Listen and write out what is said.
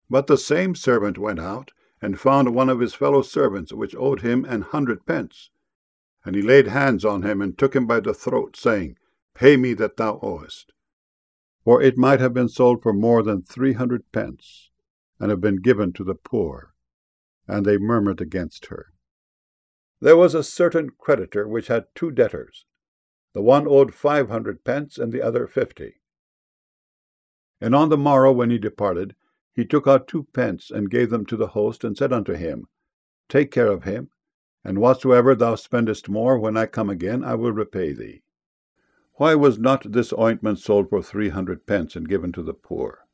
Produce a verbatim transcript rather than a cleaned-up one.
But the same servant went out, and found one of his fellow servants which owed him an hundred pence. And he laid hands on him, and took him by the throat, saying, Pay me that thou owest. For it might have been sold for more than three hundred pence, and have been given to the poor. And they murmured against her. There was a certain creditor which had two debtors. The one owed five hundred pence, and the other fifty. And on the morrow, when he departed, he took out two pence, and gave them to the host, and said unto him, Take care of him, and whatsoever thou spendest more, when I come again, I will repay thee. Why was not this ointment sold for three hundred pence, and given to the poor?